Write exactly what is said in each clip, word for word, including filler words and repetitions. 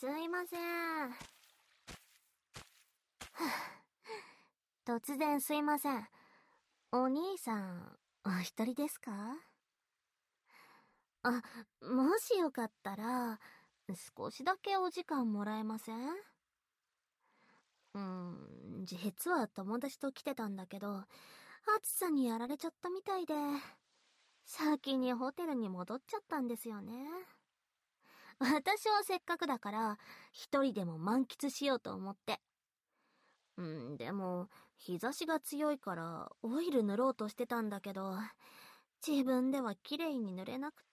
すいません。突然すいません。お兄さん、お一人ですか？あ、もしよかったら、少しだけお時間もらえません？うーん、実は友達と来てたんだけど、暑さにやられちゃったみたいで、先にホテルに戻っちゃったんですよね。私はせっかくだから、一人でも満喫しようと思って。うん、でも、日差しが強いから、オイル塗ろうとしてたんだけど、自分では綺麗に塗れなくって。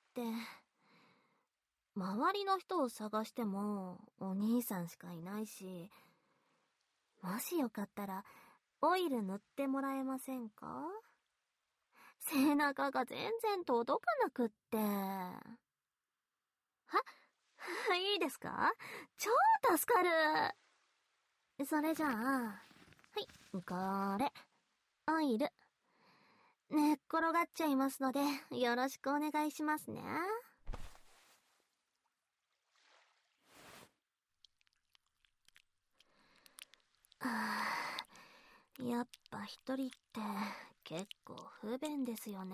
周りの人を探しても、お兄さんしかいないし、もしよかったら、オイル塗ってもらえませんか？背中が全然届かなくって。はいいですか？超助かる。それじゃあ、はい、これ、オイル。寝っ転がっちゃいますので、よろしくお願いしますね。はあ、やっぱ一人って結構不便ですよね。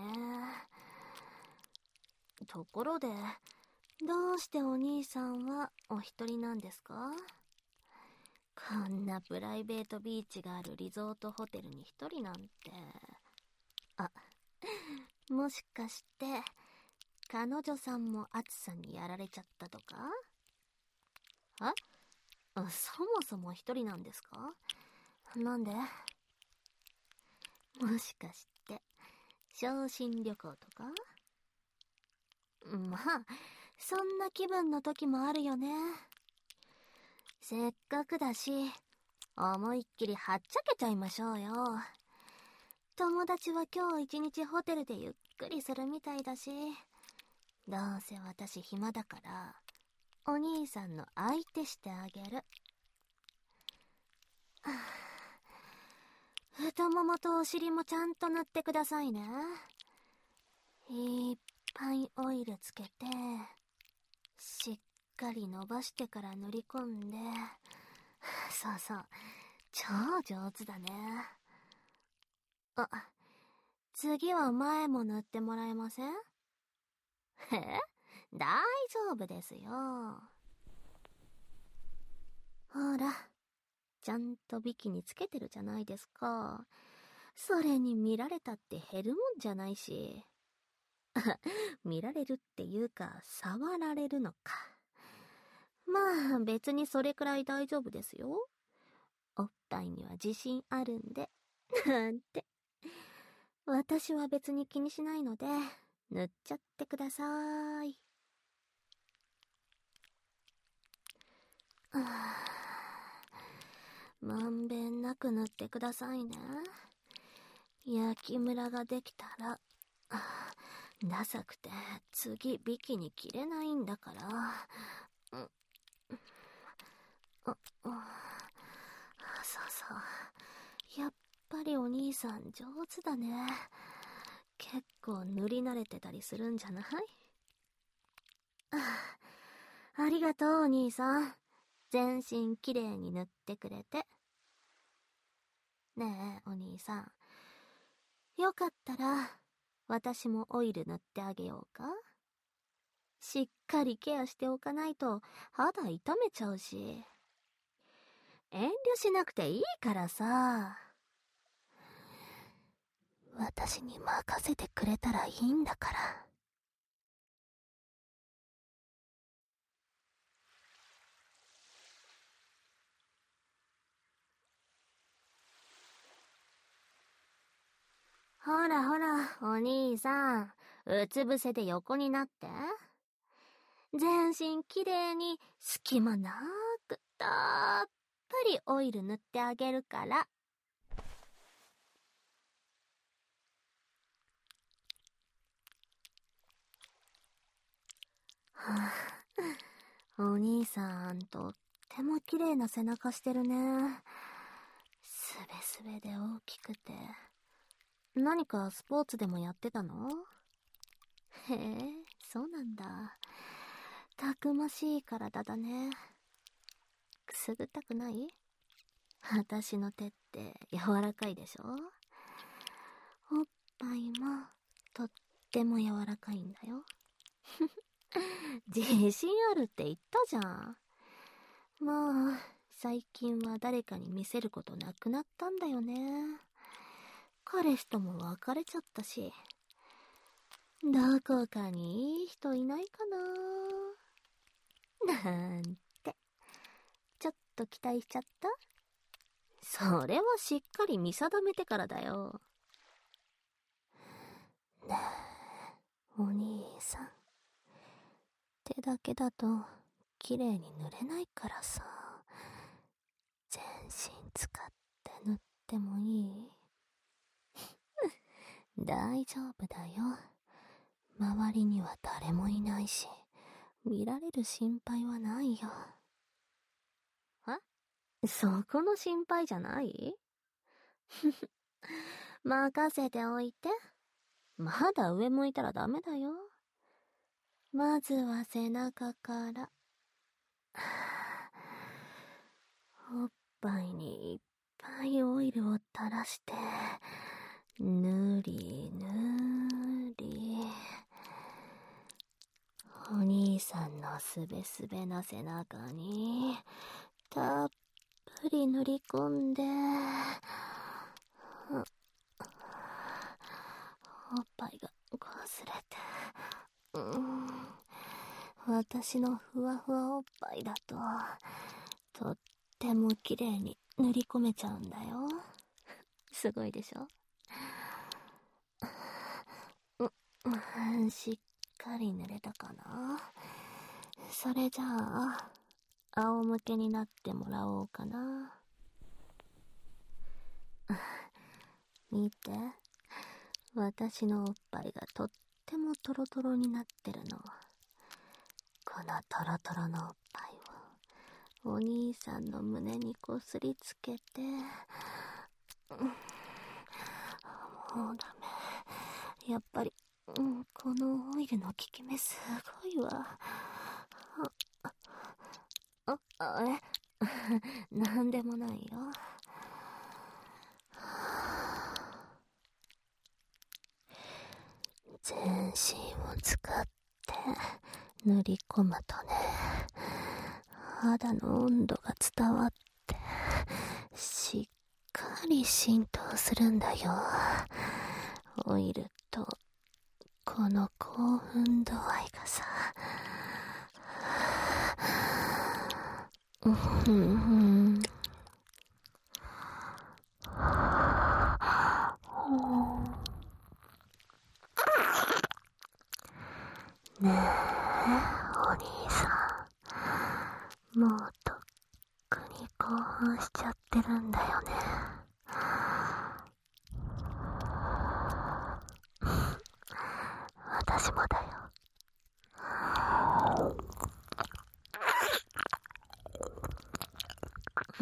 ところで、どうしてお兄さんはお一人なんですか？こんなプライベートビーチがあるリゾートホテルに一人なんて。あ、もしかして、彼女さんも暑さにやられちゃったとか？あ、そもそも一人なんですか？なんで？もしかして、昇進旅行とか？まあ、そんな気分の時もあるよね。せっかくだし、思いっきりはっちゃけちゃいましょうよ。友達は今日一日ホテルでゆっくりするみたいだし、どうせ私暇だから、お兄さんの相手してあげる。太ももとお尻もちゃんと塗ってくださいね。いっぱいオイルつけて、しっかり伸ばしてから塗り込んで、そうそう、超上手だね。あ、次は前も塗ってもらえません？え？大丈夫ですよ。ほら、ちゃんとビキニつけてるじゃないですか。それに見られたって減るもんじゃないし。見られるっていうか、触られるのか。まあ、別にそれくらい大丈夫ですよ。おっぱいには自信あるんで。なんて。私は別に気にしないので、塗っちゃってくださーい。まんべんなく塗ってくださいね。焼きムラができたら、ダサくて次ビキニ着れないんだから。うん、あ、あ、そうそう。やっぱりお兄さん上手だね。結構塗り慣れてたりするんじゃない？あ、ありがとうお兄さん。全身きれいに塗ってくれて。ねえお兄さん、よかったら私もオイル塗ってあげようか？しっかりケアしておかないと肌痛めちゃうし。遠慮しなくていいからさ。私に任せてくれたらいいんだから。ほらほら、お兄さん、うつ伏せで横になって。全身きれいに隙間なくたっぷりオイル塗ってあげるから。はあ、お兄さんとっても綺麗な背中してるね。すべすべで大きくて。何かスポーツでもやってたの？へえ、そうなんだ。たくましい体だね。 くすぐったくない？私の手って柔らかいでしょ？おっぱいもとっても柔らかいんだよ。自信あるって言ったじゃん。まあ、最近は誰かに見せることなくなったんだよね。彼氏とも別れちゃったし。どこかにいい人いないかななんて、ちょっと期待しちゃった？それはしっかり見定めてからだよ。ねえ、お兄さん。手だけだと綺麗に塗れないからさ。全身使って塗ってもいい？大丈夫だよ。周りには誰もいないし、見られる心配はないよ。え？そこの心配じゃない？任せておいて。まだ上向いたらダメだよ。まずは背中から。おっぱいにいっぱいオイルを垂らして、ぬりぬり。お兄さんのすべすべな背中に、たっぷり塗り込んで、おっぱいがこすれて、うん、私のふわふわおっぱいだと、とっても綺麗に塗り込めちゃうんだよ。すごいでしょ？うん、しっかり塗れたかな？それじゃあ、仰向けになってもらおうかな。見て。私のおっぱいがとってもトロトロになってるの。このトロトロのおっぱいをお兄さんの胸にこすりつけて、もうダメ。やっぱり、うん、このオイルの効き目すごいわ。あ、あ、えなんでもないよ。全身を使って塗り込むとね、肌の温度が伝わってしっかり浸透するんだよ。オイルとこの興奮度合いがさ、うんうんねえ、お兄さん、もうとっくに興奮しちゃってるんだよね。私もだよ。うん。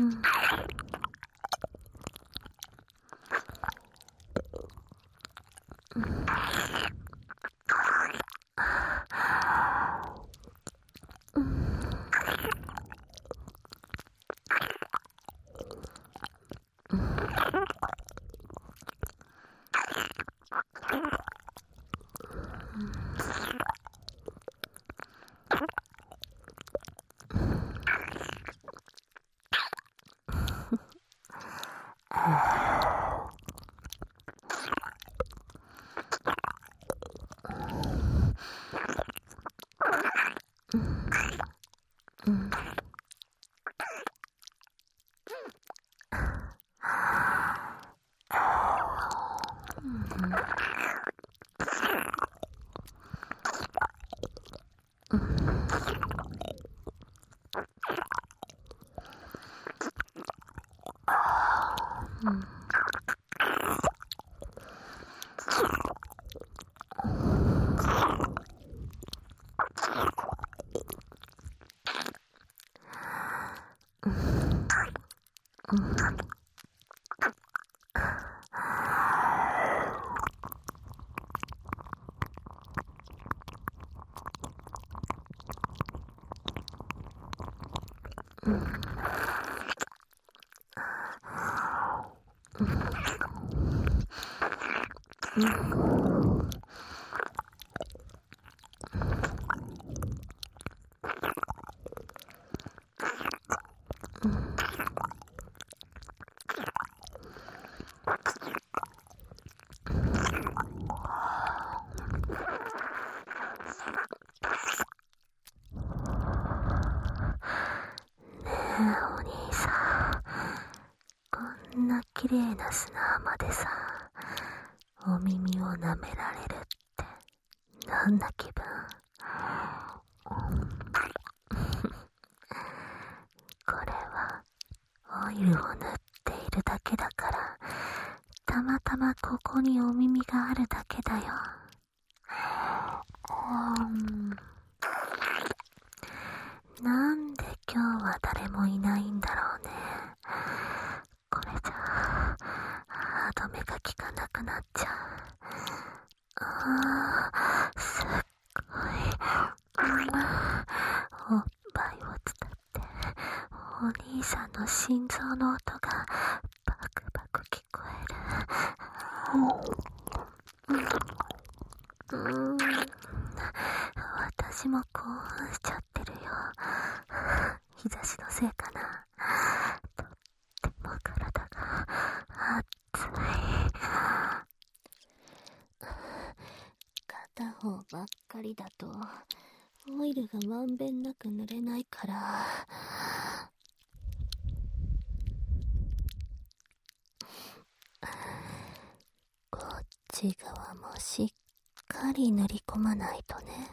うん。 お兄さん、こんな綺麗な砂浜でさ、お耳を舐められるってどんな気分？これはオイルを塗っているだけだから、たまたまここにお耳があるだけだよ。うんなんで今日は誰もいないんだろうね。これじゃ歯止めが効かなくなっちゃう。あーすっごい、うん、おっぱいを伝ってお兄さんの心臓の音がバクバク聞こえる。うん、うん、私も興奮しちゃってるよ。日差しのせいかな。とっても体が熱い。片方ばっかりだとオイルがまんべんなく塗れないから、こっち側もしっかり塗り込まないとね。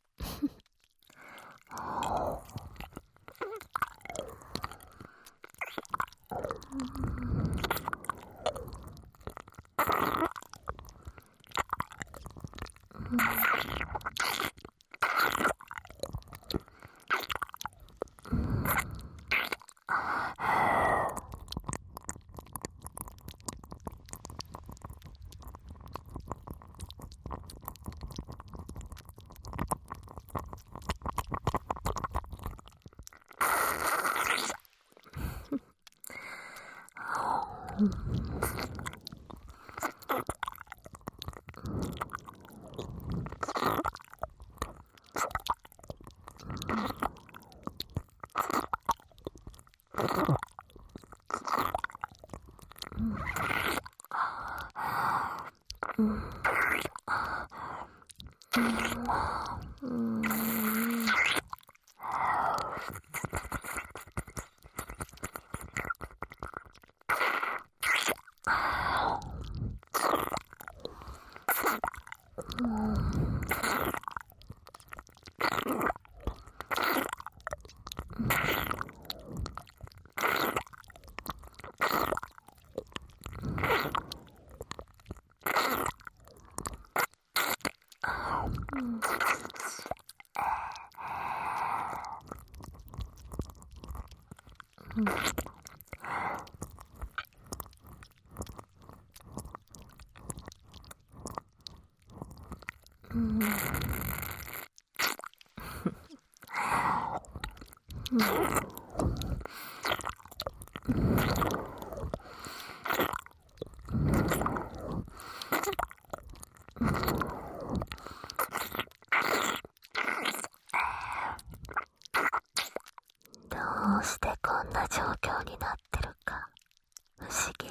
どうしてこんな状況になってるか不思議。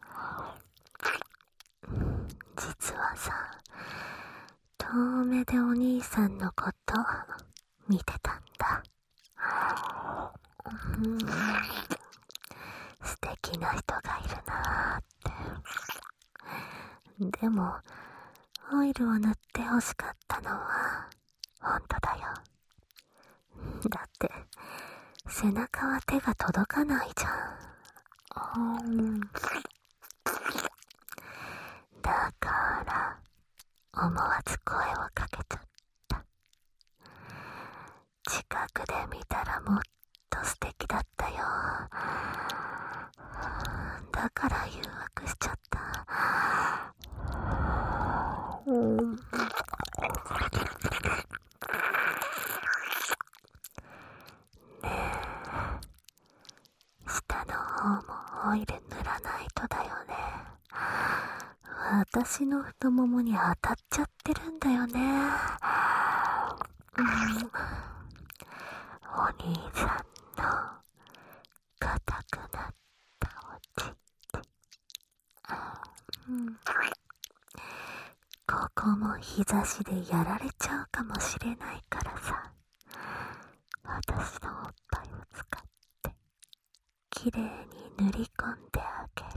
実はさ、遠目でお兄さんのこと見てたんだ。うん素敵な人がいるなーって。でもオイルを塗って欲しかったのは本当だよ。だって背中は手が届かないじゃん。うんだから思わず声をかけちゃった。近くで見たらもっと素敵だったよ。だから誘惑しちゃった。うん下の方もオイル塗らないとだよね。私の太ももに当たっちゃってるんだよね。うん、お兄さんの硬くなったおちんちん、うん、ここも日差しでやられちゃうかもしれないからさ、私のおっぱいを使ってきれいに塗り込んであげる。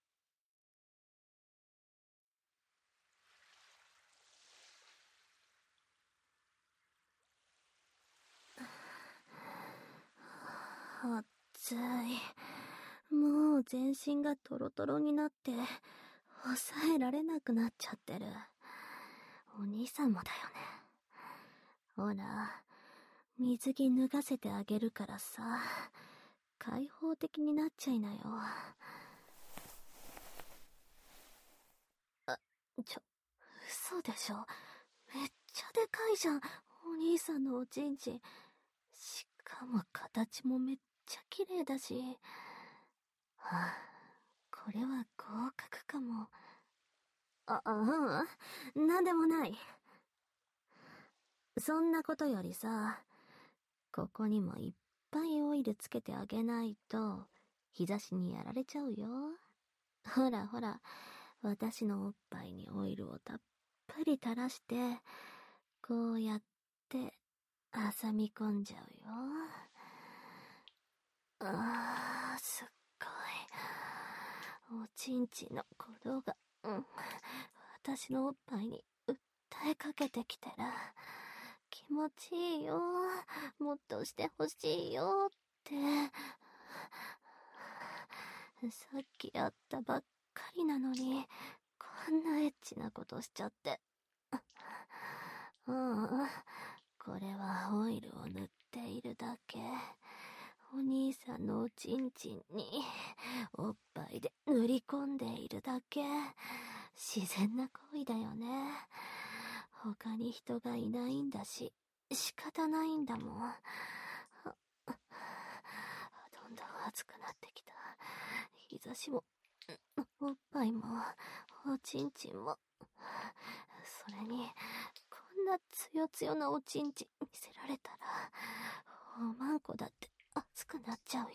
暑い。もう全身がトロトロになって抑えられなくなっちゃってる。お兄さんもだよね。ほら、水着脱がせてあげるからさ、開放的になっちゃいなよ。あ、ちょ、嘘でしょ。めっちゃでかいじゃん、お兄さんのおちんちん。しかも形もめっちゃ綺麗だし。はあ、これは合格かも。あ、うん、なんでもない。そんなことよりさ、ここにもいっぱいオイルつけてあげないと、日差しにやられちゃうよ。ほらほら、私のおっぱいにオイルをたっぷり垂らして、こうやって、挟み込んじゃうよ。あー、すっごい。おちんちんの鼓動が、うん、私のおっぱいに訴えかけてきてる。気持ちいいよ。もっとしてほしいよって。さっきやったばっかりなのに、こんなエッチなことしちゃって。うん、これはオイルを塗っているだけ。お兄さんのおちんちんにおっぱいで塗り込んでいるだけ。自然な行為だよね。他に人がいないんだし、仕方ないんだもん。どんどん暑くなってきた。日差しも、おっぱいも、おちんちんも。それに、こんなつよつよなおちんちん見せられたら、おまんこだって熱くなっちゃうよ。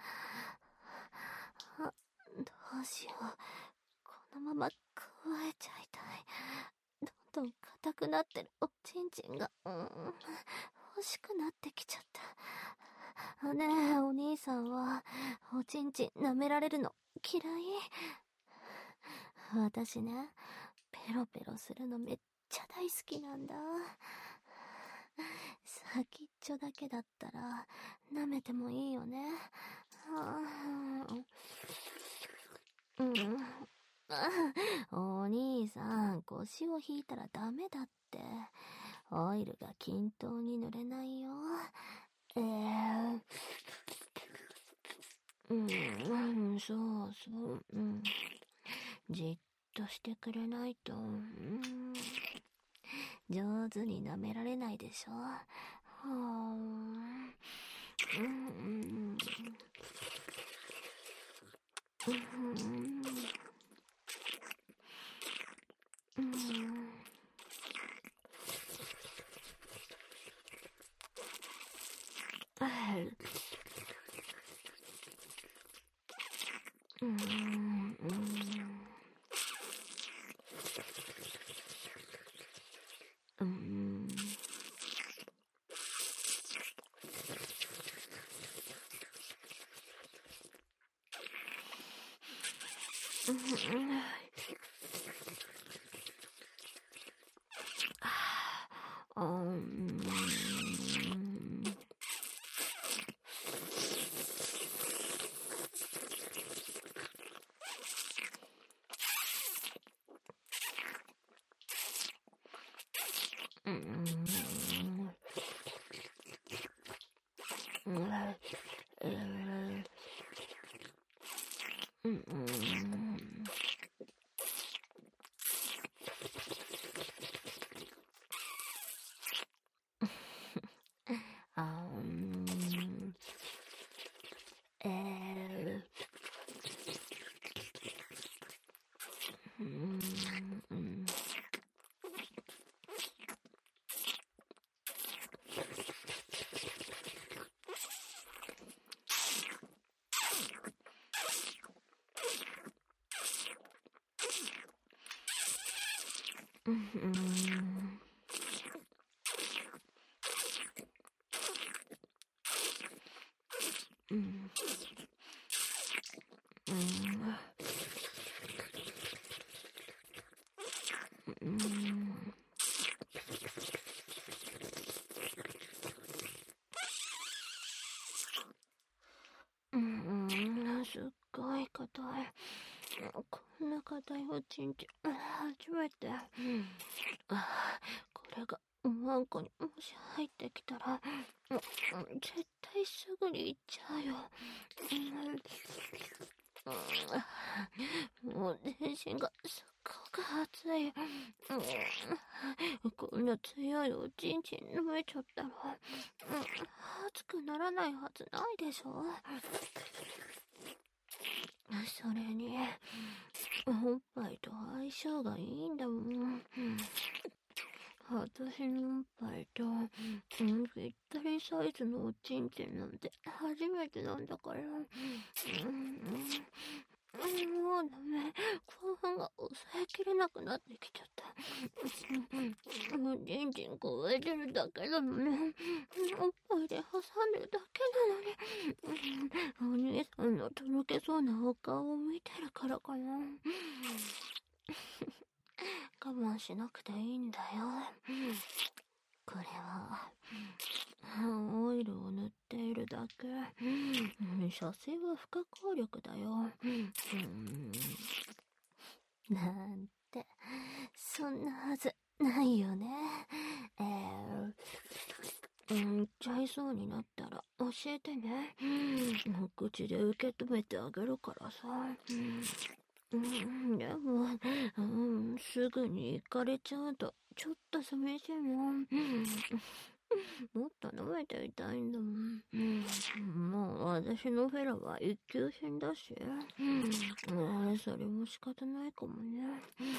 あ、どうしよう。このまま加えちゃいたい。どんどん硬くなってるおちんちんが、うん、欲しくなってきちゃった。ねえ、お兄さんは、おちんちん舐められるの嫌い？私ね、ペロペロするのめっちゃ大好きなんだ。先っちょだけだったら舐めてもいいよね。うん、お兄さん、腰を引いたらダメだって。オイルが均等に塗れないよ。えー、うん、そうそう、うん。じっとしてくれないと、うん、上手に舐められないでしょ。はあ、うん、うん、うん、うん、うん、うん、うん、うん、うん、うん、うん、あー、えー、 うん。うん。うん。うん。うん、すっごい硬い。こんな硬いおちんちん、初めて。あ、これが、ワンコにもし入ってきたら、絶対すぐに行っちゃうよ。もう全身がすっごく熱い。こんな強いおちんちん飲めちゃったら、熱くならないはずないでしょ。それに、おっぱいと相性がいいんだもん。私のおっぱいと、ぴったりサイズのおちんちんなんて初めてなんだから。もうダメ。興奮が抑えきれなくなってきちゃった。もうちんちんこえてるだけなのね。おっぱいで挟んでるだけなのに。お兄さんのとろけそうなお顔を見てるからかな。我慢しなくていいんだよ。これはオイルを塗っているだけ。射精は不可抗力だよ。なんてそんなはずないよね。えー、うん、言っちゃいそうになったら教えてね。口で受け止めてあげるからさ。うん、でも、うん、すぐに行かれちゃうとちょっと寂しいもん。もっと飲めていたいんだもん。もう私のフェラは一級品だし、うん、それも仕方ないかもね。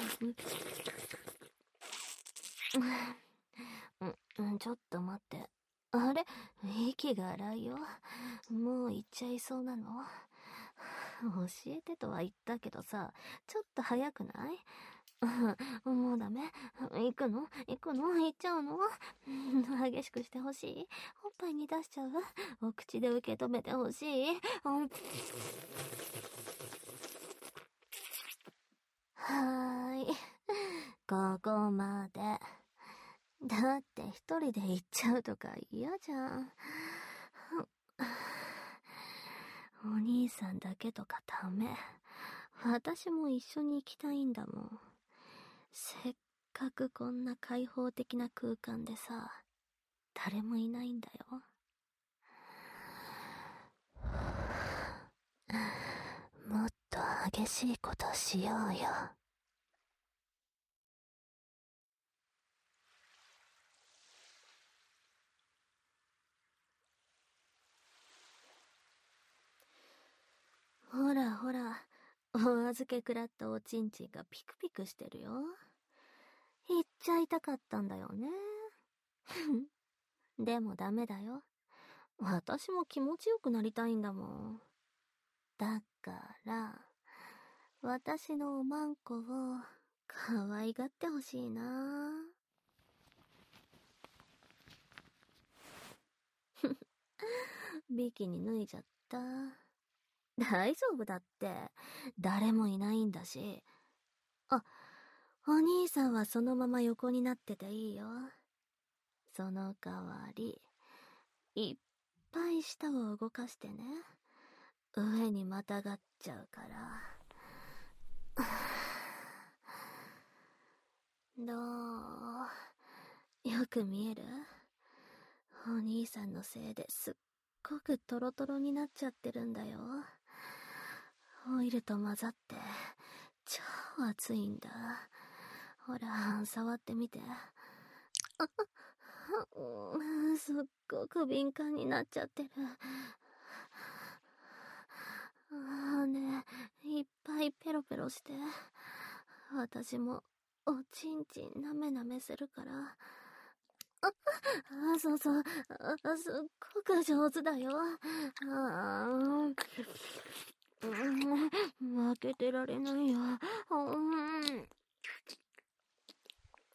うん、ちょっと待って。あれ、息が荒いよ。もう行っちゃいそうなの？教えてとは言ったけどさ、ちょっと早くない？もうダメ？行くの？行くの？行っちゃうの？激しくしてほしい？おっぱいに出しちゃう？お口で受け止めてほしい？はーい。ここまで。だって一人で行っちゃうとか嫌じゃん。お兄さんだけとかダメ。私も一緒に行きたいんだもん。せっかくこんな開放的な空間でさ、誰もいないんだよ。もっと激しいことしようよ。ほらほら、お預け食らったおちんちんがピクピクしてるよ。言っちゃいたかったんだよね。でもダメだよ。私も気持ちよくなりたいんだもん。だから、私のおまんこを可愛がってほしいな。ビキニ脱いじゃった。大丈夫だって。誰もいないんだし。あ、お兄さんはそのまま横になってていいよ。その代わり、いっぱい舌を動かしてね。上にまたがっちゃうから。どう？よく見える？お兄さんのせいですっごくトロトロになっちゃってるんだよ。オイルと混ざって超熱いんだ。ほら、触ってみて。あすっごく敏感になっちゃってる。あーね、いっぱいペロペロして。私もおちんちんなめなめするから。あ、あ、そうそう、あ、すっごく上手だよ。あー、うん、負けてられないよ。うん、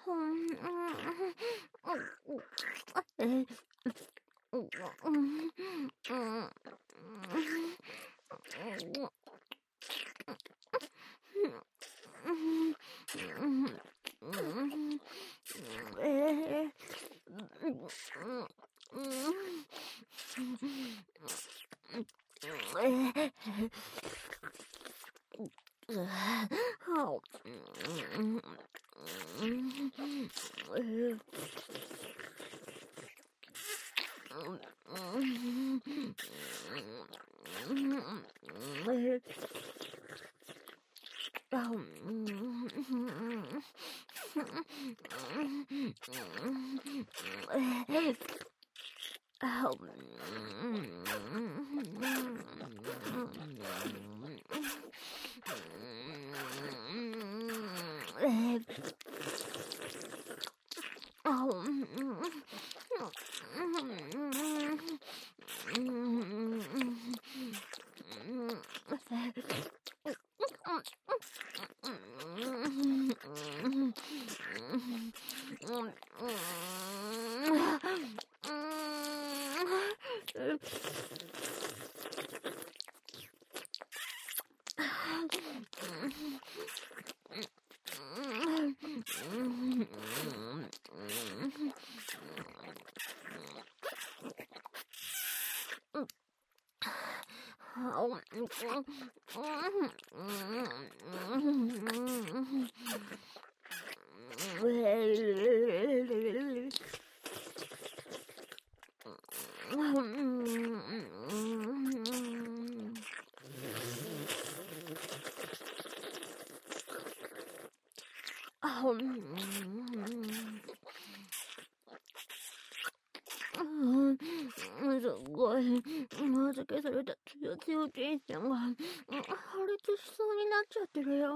すごい、まずけされたつよつよじいちゃんが破裂しそうになっちゃってるよ。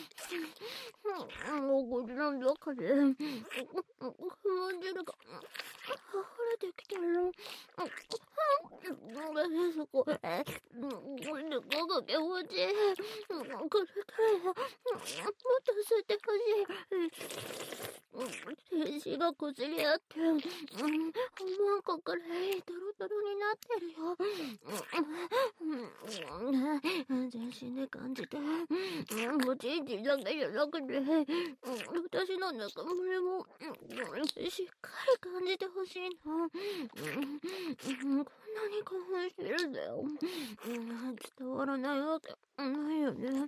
もうこちらの中で不満汁が溢れてきてる。そこへすごく気持ちいい。これからもっと吸ってほしい。手がこすり合って、うん、おまんこからドロドロになってるよ。全身で感じて、おちんちんだけじゃなくて、私の中胸もしっかり感じてほしいの。こんなに興奮してるんだよ。伝わらないわけないよね。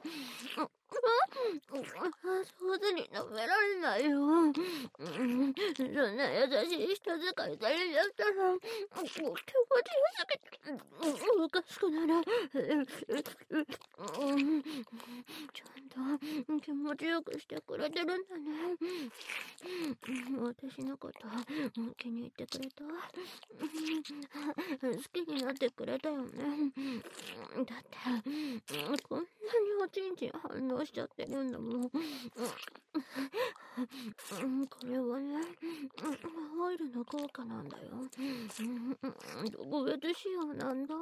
上手に舐められないよ。そんな優しい人使いされちゃったら、気持ちよすぎて、おかしくなる。ちゃんと気持ちよくしてくれてるんだね。私のこと気に入ってくれた？好きになってくれたよね。だってこんなにおちんちん反応しちゃってるんだもん。これはね、オイルの効果なんだよ。特別仕様なんだ。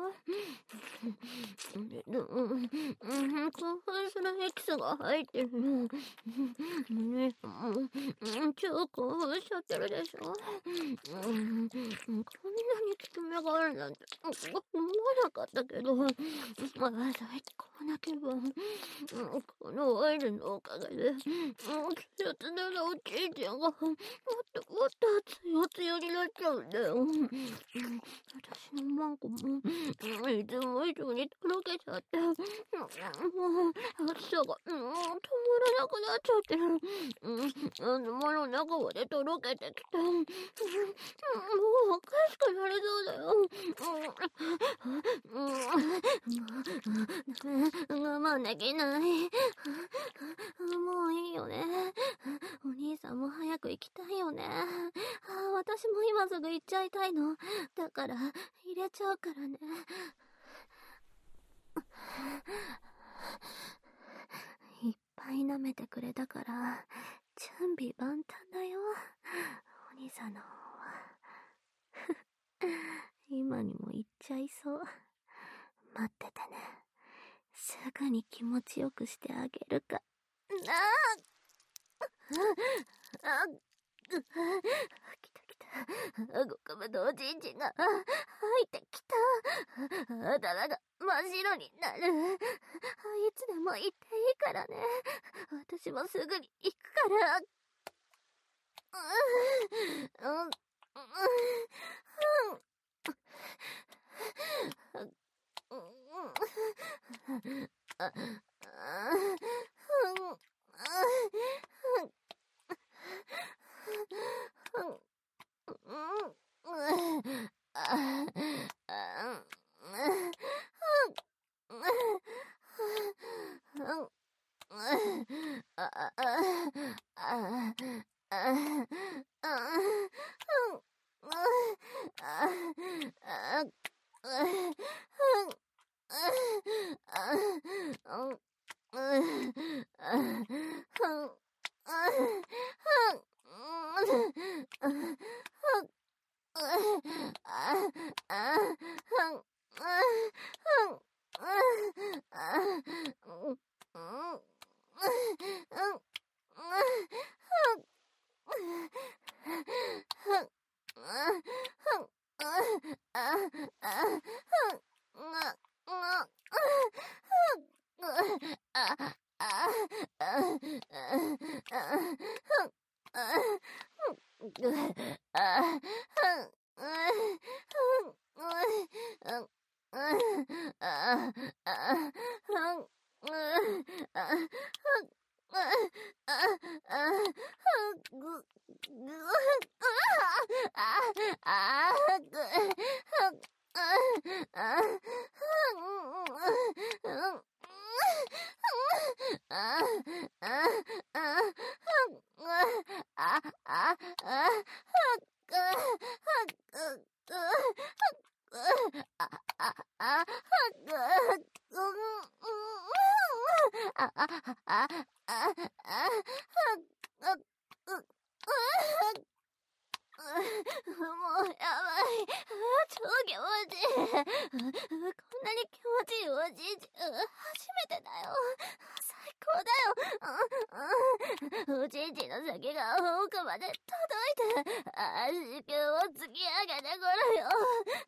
でも興奮するエキスが入ってるの。ね、超興奮しちゃってるでしょ。こんなに効き目があるなんて思わなかったけど、まあ最高な気分。このオイルのおかげで、つよつよなおちんちんがもっともっとつよつよになっちゃうんだよ。私のマンコもいつも以上にとろけちゃって、もう暑さが、うん、止まらなくなっちゃってる。頭の中までとろけてきた。もうおかしくなりそうだよ。我慢できない。もういいよね。お兄さんも早く行きたいよね。私も今すぐ行っちゃいたいの。だから入れちゃうからね。いっぱい舐めてくれたから準備万端だよ、お兄さんの方は。今にも行っちゃいそう。待っててね。すぐに気持ちよくしてあげるか。あああ来た来た。ごくぶとおちんちんが入ってきた。頭が真っ白になる。いつでも行っていいからね。私もすぐに行くから。うん、うん、うん、おちんちんの先が奥まで届いて、あ子宮を突き上げてくるよ。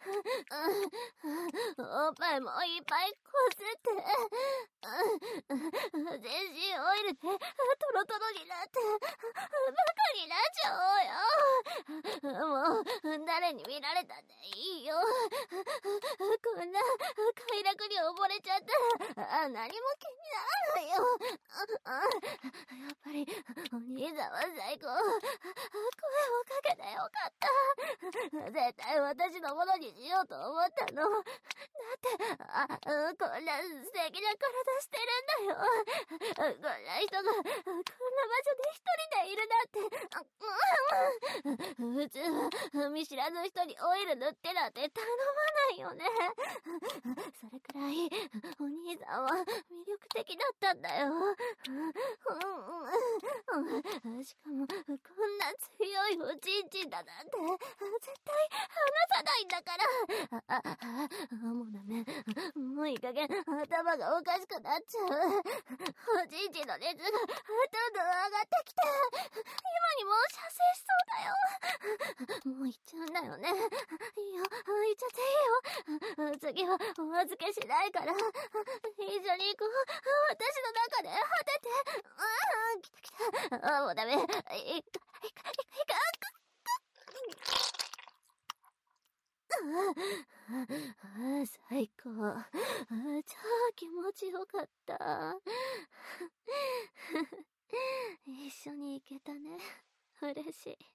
おっぱいもいっぱいこすって、全身オイルでトロトロになって、バカになっちゃおうよ。もう、誰に見られたっていいよ。こんな快楽に溺れちゃったら、あ何も気にならないよ。やっぱり、お兄さんは最高。声をかけてよかった。絶対私のものにしようと思ったの。だって、あ、こんな素敵な体してるんだよ。こんな人が、こんな場所で一人でいるなんて。普通は、見知らぬ人にオイル塗ってなんて頼まないよね。それくらい、お兄さんは魅力的だったんだよ。しかも、こんな強いおちんちんだなんて、絶対離さないんだから。あ、あ、あ、もうダメ。もういい加減、頭がおかしくなっちゃう。おちんちんの熱が、どんどん上がってきて、今にも射精しそうだよ。もう行っちゃうんだよね。いいよ、行っちゃっていいよ。次はお預けしないから、一緒に行こう。私の中で果てて。うん、来た来た。あ、もうダメ。い、い、い、い、い、い、い、最高。超気持ちよかった。一緒に行けたね。嬉しい。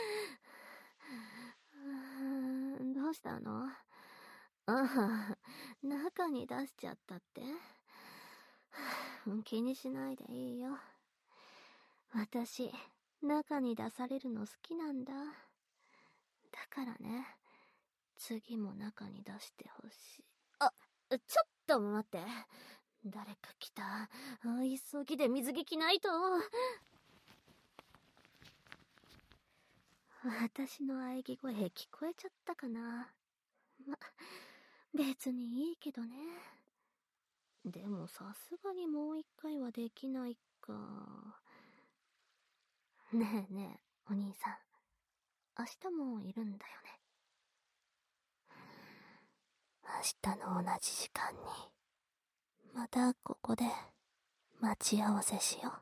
どうしたの？ああ、中に出しちゃったって？気にしないでいいよ。私、中に出されるの好きなんだ。だからね、次も中に出してほしい。あ、ちょっと待って。誰か来た。急ぎで水着着ないと。私の喘ぎ声聞こえちゃったかな。ま、別にいいけどね。でもさすがにもう一回はできないか。ねえねえ、 お兄さん、明日もいるんだよね。明日の同じ時間に、またここで待ち合わせしよう。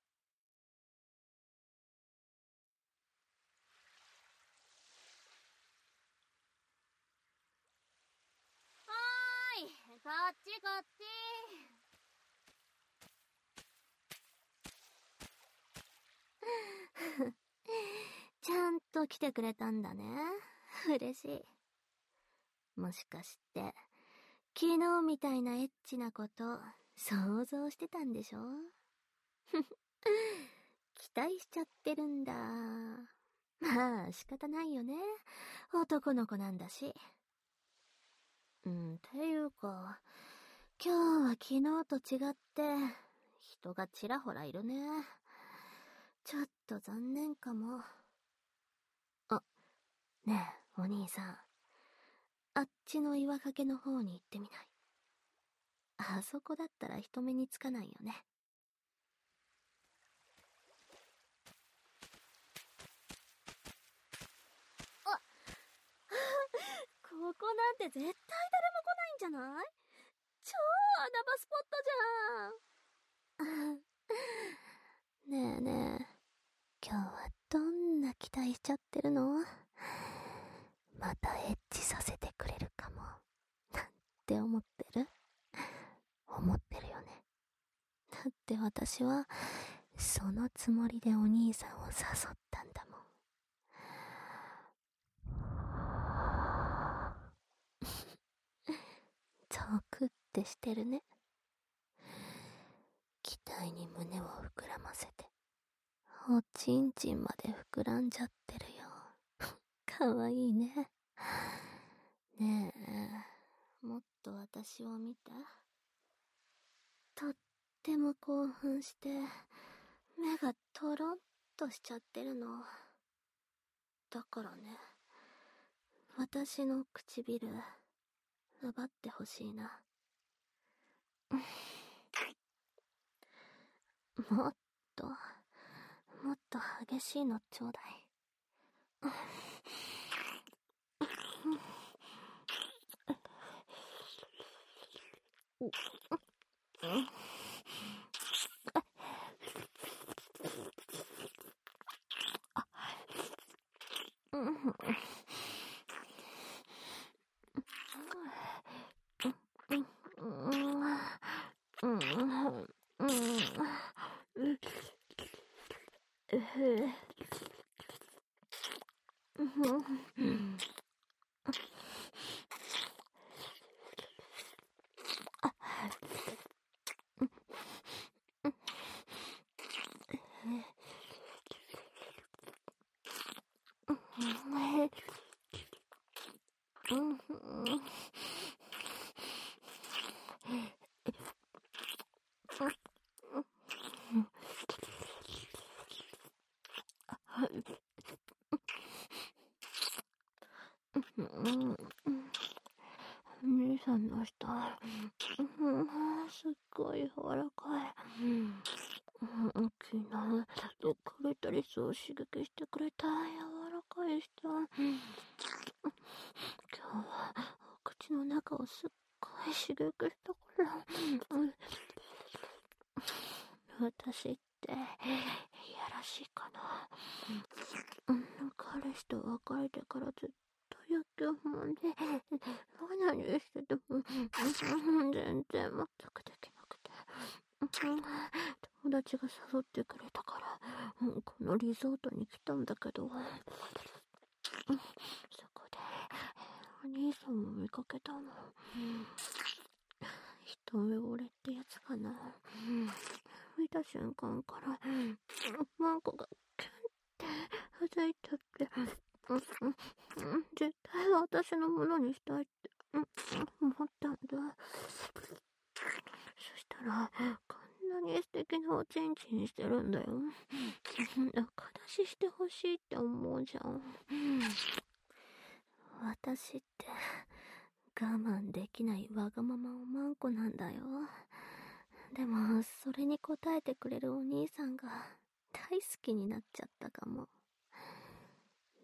はーい、こっちこっち。ちゃんと来てくれたんだね。嬉しい。もしかして、昨日みたいなエッチなこと、想像してたんでしょ？期待しちゃってるんだ。まあ、仕方ないよね。男の子なんだし。うん、ていうか、今日は昨日と違って、人がちらほらいるね。ちょっと残念かも。あ、ねえ、お兄さん。あっちの岩陰の方に行ってみない？あそこだったら人目につかないよね。あここなんて絶対誰も来ないんじゃない？超穴場スポットじゃん。ねえねえ、今日はどんな期待しちゃってるの？またエッチさせてくれるかも。なんて思ってる？思ってるよね。だって私は、そのつもりでお兄さんを誘ったんだもん。ゾクってしてるね。期待に胸を膨らませて、おちんちんまで膨らんじゃってるよ。かわいいね。ねえ、もっと私を見て。とっても興奮して、目がトロンとしちゃってるの。だからね、私の唇、奪ってほしいな。もっと、もっと激しいのちょうだい。兄さんの舌、すっごい柔らかい。昨日、どっかれたりそう刺激してくれた柔らかい舌。今日は、お口の中をすっごい刺激したから。私って、いやらしいかな。彼氏と別れてからずっと野球もんで、何してても、全然全くできなくて。友達が誘ってくれたから、このリゾートに来たんだけど、そこで、お兄さんを見かけたの。一目惚れってやつかな。見た瞬間から、マンコがキュンってふざいちゃって、絶対私のものにしたいって思ったんだ。そしたら、こんなに素敵なおちんちんしてるんだよ。仲出ししてほしいって思うじゃん。私って、我慢できないわがままおまんこなんだよ。でも、それに応えてくれるお兄さんが大好きになっちゃったかも。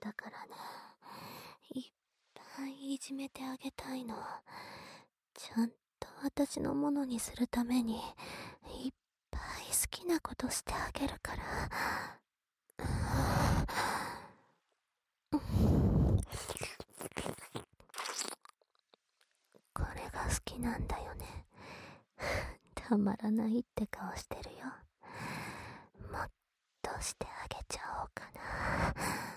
だからね、いっぱいいじめてあげたいの。ちゃんと私のものにするために、いっぱい好きなことしてあげるから。これが好きなんだよね。たまらないって顔してるよ。もっとしてあげちゃおうかな。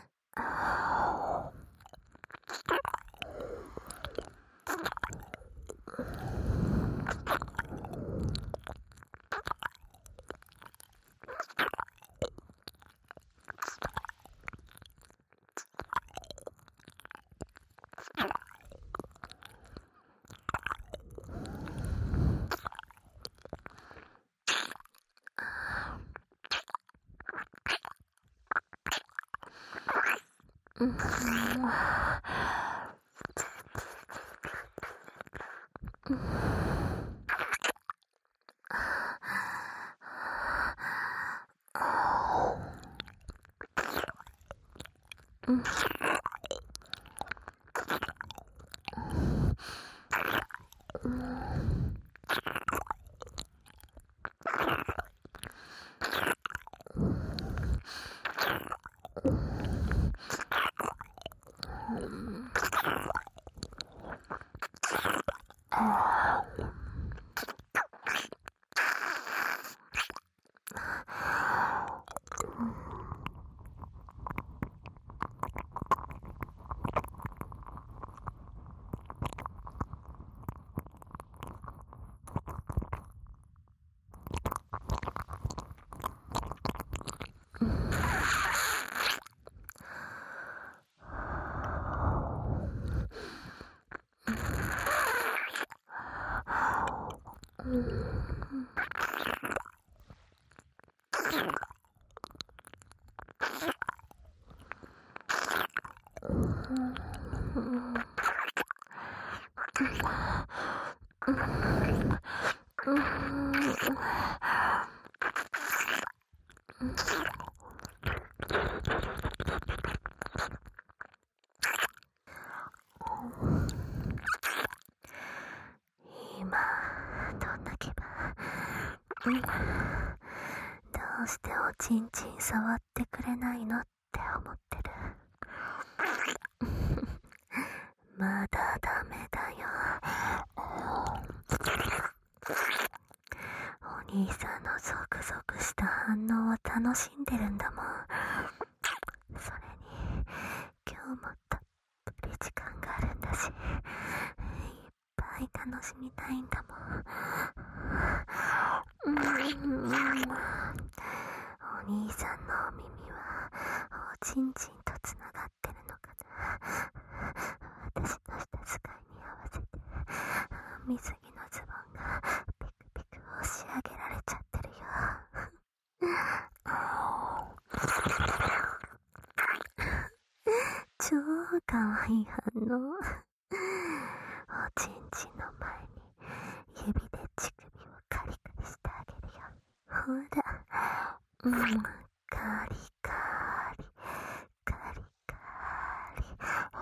うん。今どんな気分？どうしておちんちん触ってくれないのって思ってる。まだダメだよ。お兄さんのゾクゾクした反応を楽しんでるんだもん。それに今日もたっぷり時間があるんだし、いっぱい楽しみたいんだもん。うん、お兄さんのお耳はおちんちんとつながってるのかな。私の舌使いに合わせて水着のズボンがピクピク押し上げられちゃってるよ。超かわいい反応。おちんちんの前に指で乳首をカリカリしてあげるよ。ほら、うん、カリカリカリカリ。お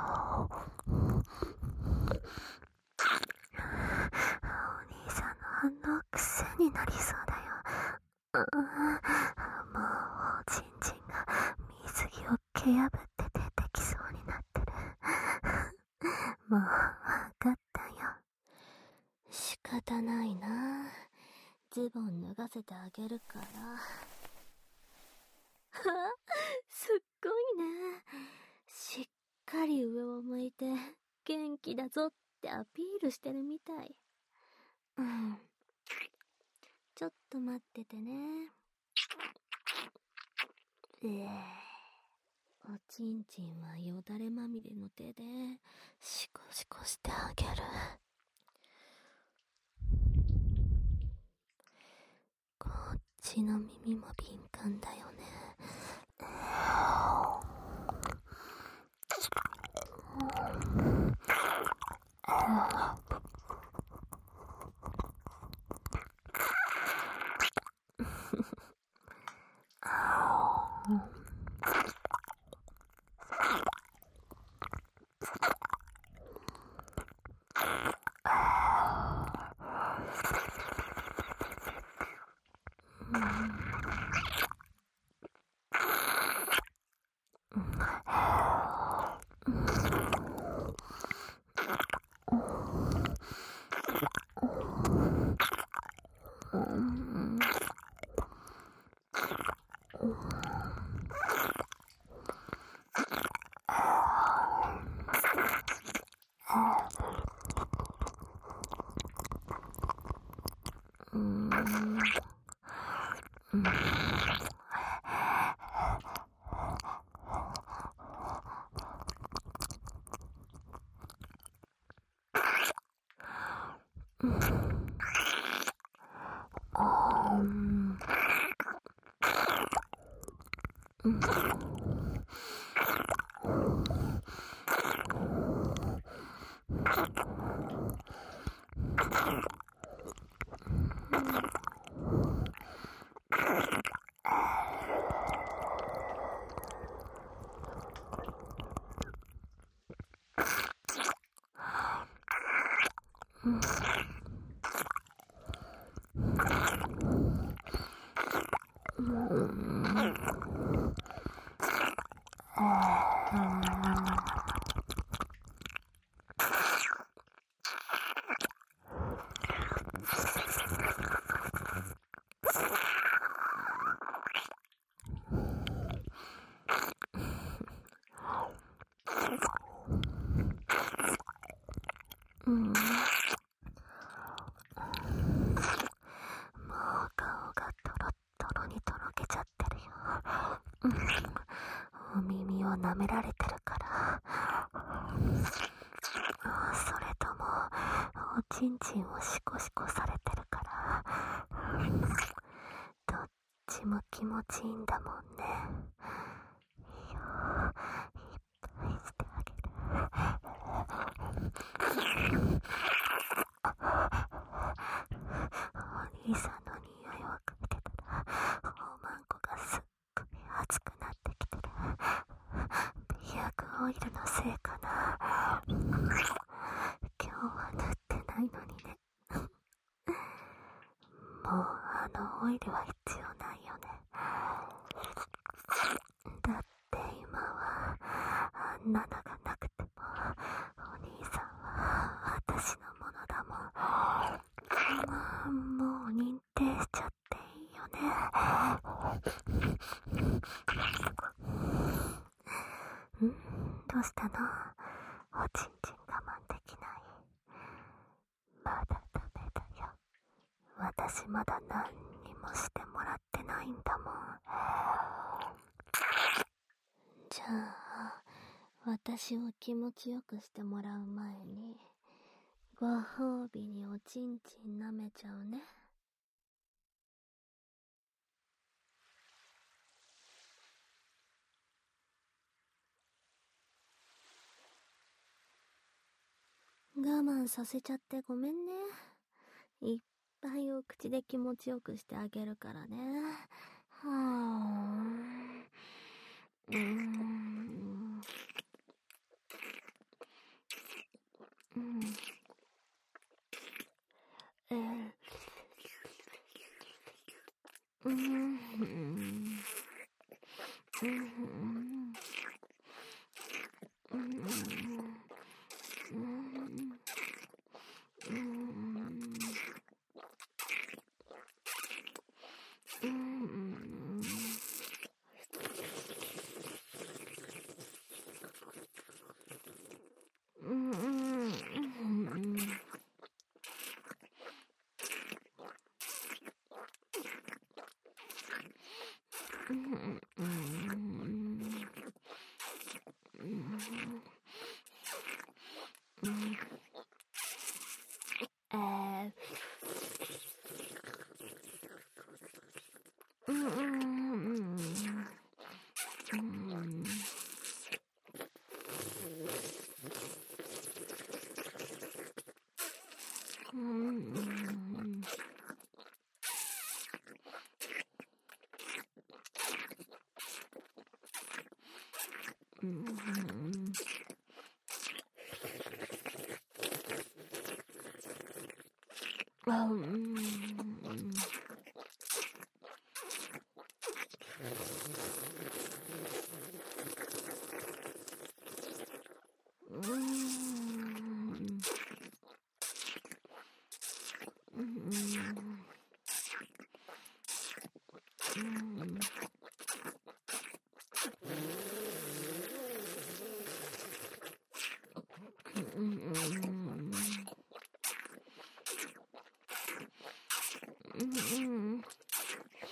兄さんの反応癖になりそうだよ。うん、もうおちんちんが水着を蹴破って出てきそうになってる。もうわかったよ。仕方ないな。ズボン脱がせてあげるから。すっごいね。しっかり上を向いて元気だぞってアピールしてるみたい。うん。ちょっと待っててね。えー、おちんちんはよだれまみれの手でシコシコしてあげる。こっちの耳も敏感だよね。 舐められてるから。それともおちんちんをシコシコされてるから。どっちも気持ちいいんだもんね。いいよ、いっぱいしてあげる。お兄さんの匂いを嗅いでたらおまんこがすっごい熱くなってきてる。美白オイルのせいかな。今日は塗ってないのにね。もうあのオイルは必要ないよね。だって今はあんなのがなくてもお兄さんは私のものだもん。まあ、もう認定しちゃっていいよね。ん？どうしたの？おちんちん我慢できない？まだダメだよ。私まだ何にもしてもらってないんだもん。じゃあ私を気持ちよくしてもらう前にご褒美におちんちん舐めちゃうね。我慢させちゃってごめんね。いっぱいお口で気持ちよくしてあげるからね。はぁ。うーん。うん。えー。うん。うん。うん。うん。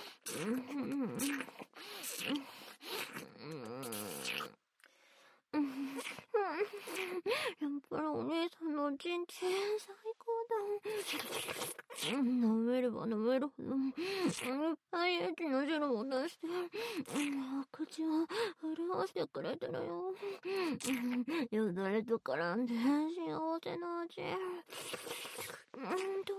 やっぱりお姉さんのおちんちん最高だ。舐めれば舐めるほどいっぱいエッチの汁を出して口を潤してくれてるよ。よだれと絡んで幸せな味。とっても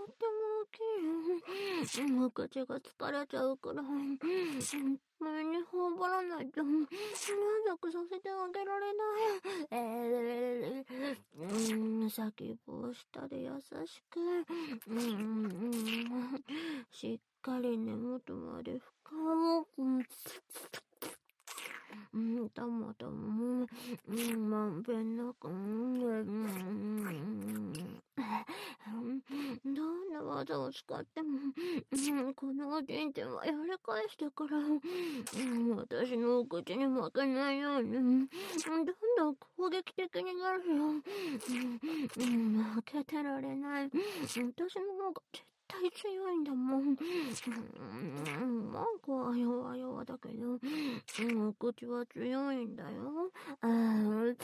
大きい。もう口が疲れちゃうくらい前に頬張らないと満足させてあげられない。えー、うん、先っぽを下で優しく、うん、しっかり根元まで深く、うん、たまたま、うん、まんべんなく、うん、どんな技を使っても、うん、このおちんちんはやり返してから、うん、私のお口に負けないように、うん、どんどん攻撃的になるよ。うん、負けてられない。私の方が絶対強いんだもん。うん、マンコは弱々だけど、うん、お口は強いんだよ。あー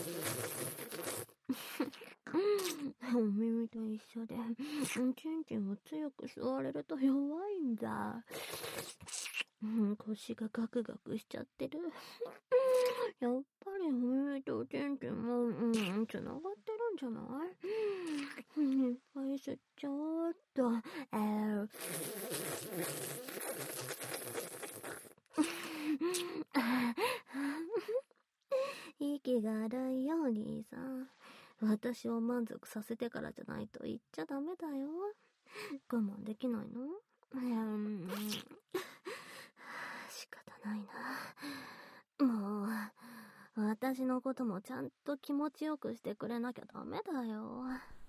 お耳と一緒で、ちんちんを強く吸われると弱いんだ。うん、腰がガクガクしちゃってる。やっぱりお耳とおちんちんも、うん、つながってるんじゃない？うん、いっぱい吸っちゃおうっと。えー息が荒いようにさ、私を満足させてからじゃないと言っちゃダメだよ。我慢できないの？うん、仕方ないな。もう、私のこともちゃんと気持ちよくしてくれなきゃダメだよ。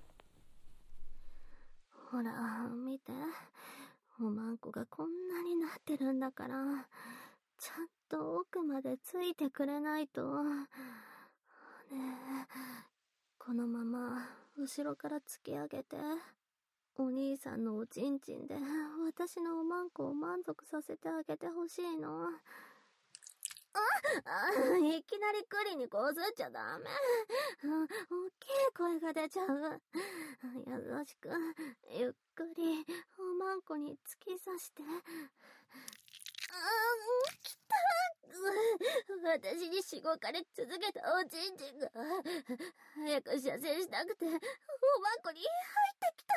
ほら、見て。おまんこがこんなになってるんだから、ちゃんと奥までついてくれないと。ねえ、このまま後ろから突き上げて、お兄さんのおちんちんで私のおまんこを満足させてあげてほしいの。ああ、いきなり栗にこすっちゃダメ。大きい声が出ちゃう。優しく、ゆっくり、おまんこに突き刺して。ああ、きた。私にしごかれ続けたおちんちんが、早く射精したくて、おまんこに入ってき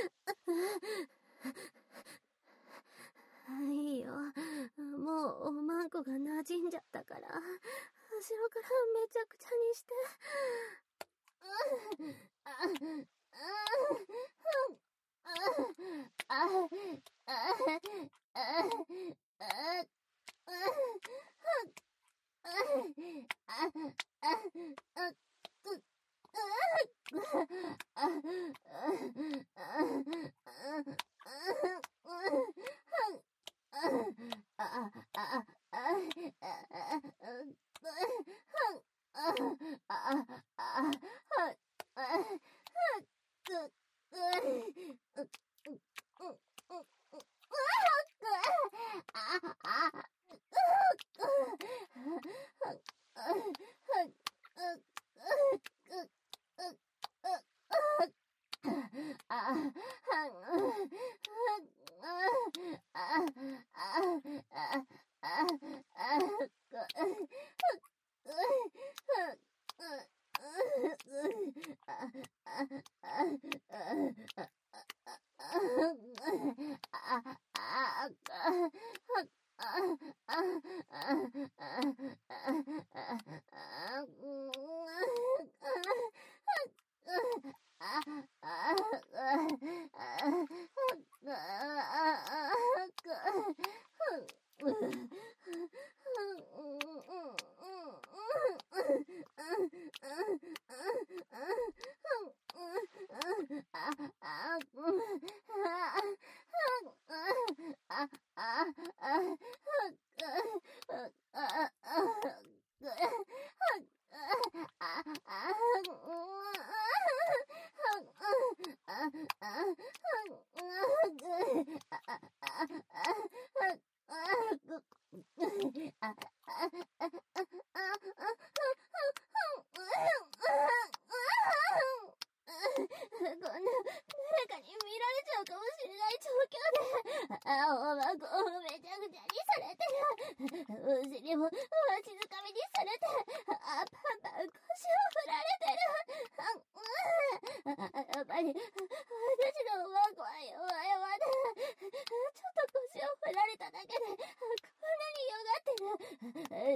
た。いいよ。もうおまんこが馴染んじゃったから、後ろからめちゃくちゃにして。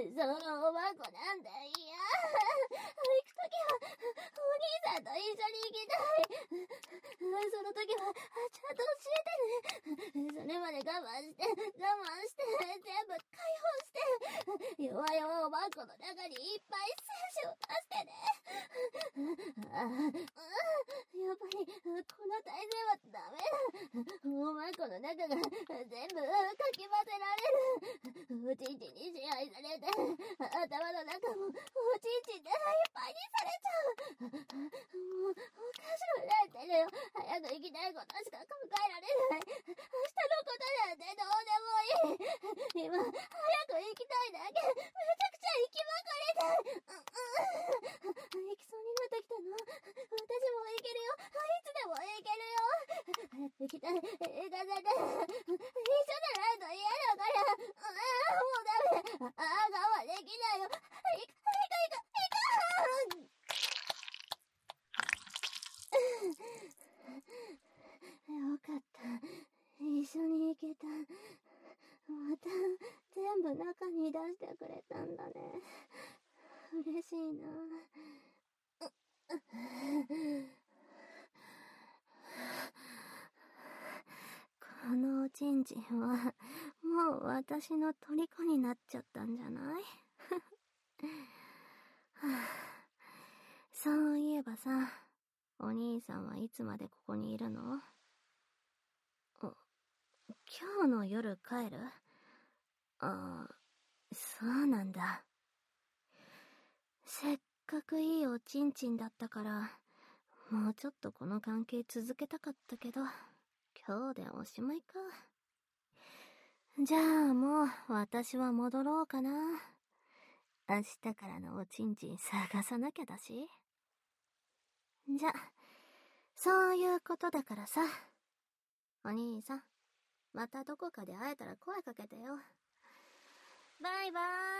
そのおばこなんだ。いや行くときはお兄さんと一緒に行きたい。その時はちゃんと教えてね。それまで我慢して我慢して全部解放して、弱々おばこの中にいっぱい精子を出してね。ああ、やっぱりこの体勢はダメだ。おばこの中が全部かき混ぜられる。おちんちんに支配されて、頭の中もおちんちんでいっぱいにされちゃう。もうおかしくなってるよ。早く行きたいことしか考えられない。明日のことなんてどうでもいい。今早く行きたいだけ。めちゃくちゃ行きまくりたい。うんうん、行きそうになってきたの。私も行けるよ。いつでも行けるよ。早く行きたい。行かせて。一緒じゃないと嫌だから。もうダメ。ああ、我慢できないよ。行く、行く、行く、行く。よかった。一緒に行けた。また全部中に出してくれたんだね。嬉しいな。このおちんちんはもう私の虜になっちゃったんじゃない？そういえばさ、お兄さんはいつまでここにいるの？お、今日の夜帰る？ああ、そうなんだ。せっかくいいおちんちんだったから、もうちょっとこの関係続けたかったけど、今日でおしまいか。じゃあもう私は戻ろうかな。明日からのおちんちん探さなきゃだし。じゃ、そういうことだからさ。お兄さん、またどこかで会えたら声かけてよ。バイバーイ。